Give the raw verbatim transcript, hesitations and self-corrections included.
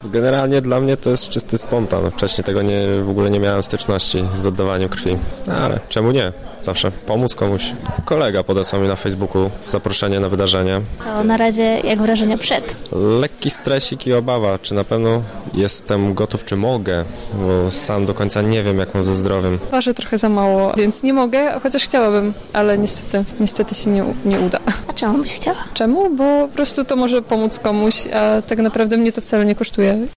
Generalnie dla mnie to jest czysty spontan. Wcześniej tego nie, w ogóle nie miałem styczności z oddawaniem krwi. No, ale czemu nie? Zawsze pomóc komuś. Kolega podesłał mi na Facebooku zaproszenie na wydarzenie. To na razie jak wrażenia przed? Lekki stresik i obawa, czy na pewno jestem gotów, czy mogę, bo sam do końca nie wiem, jak mam ze zdrowiem. Waży trochę za mało, więc nie mogę, chociaż chciałabym, ale niestety, niestety się nie, nie uda. A czemu byś chciała? Czemu? Bo po prostu to może pomóc komuś, a tak naprawdę mnie to wcale nie kosztuje.